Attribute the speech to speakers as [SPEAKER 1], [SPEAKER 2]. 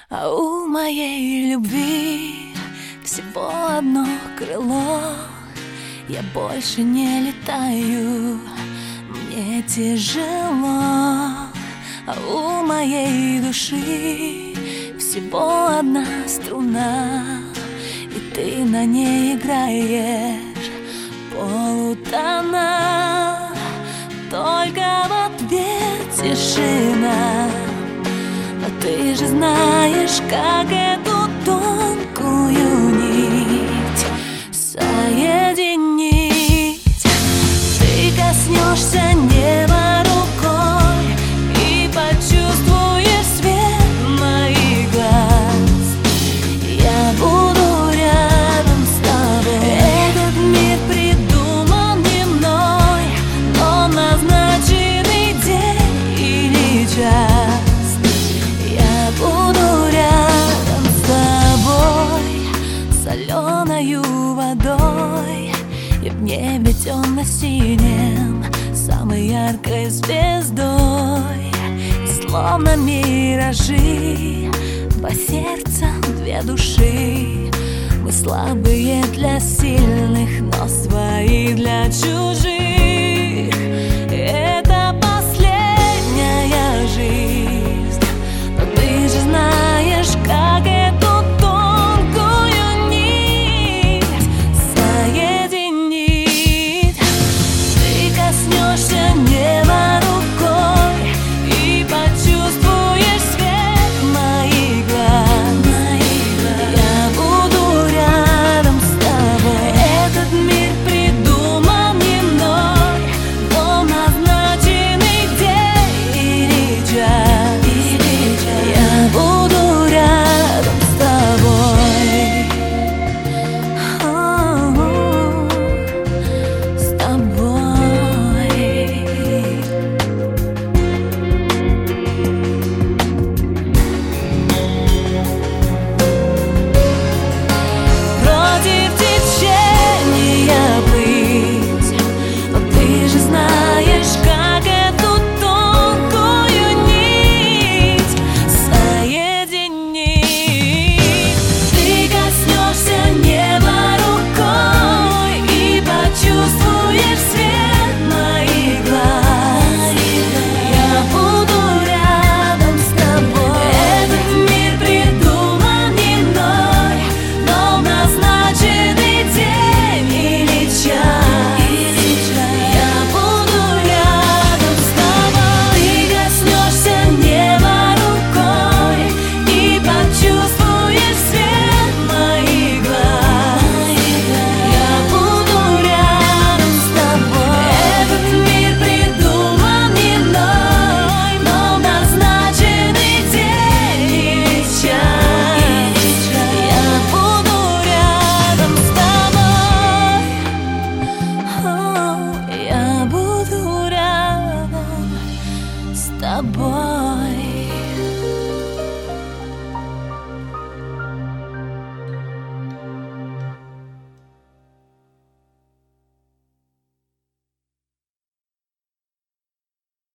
[SPEAKER 1] А у моей любви всего одно крыло. Я больше не летаю, мне тяжело. А у моей души всего одна струна, и ты на ней играешь полутона. Только в ответ тишина. Но ты же знаешь, как эту тонкую нить соединить. Ты коснешься неба рукой и почувствуешь свет моих глаз. Я буду рядом с тобой. Этот мир придуман не мной, но назначенный день или час. Буду рядом с тобой, соленою водой и в небе темно-синим, самой яркой звездой. Словно миражи, по сердцам две души. Мы слабые для сильных, но свои для чужих.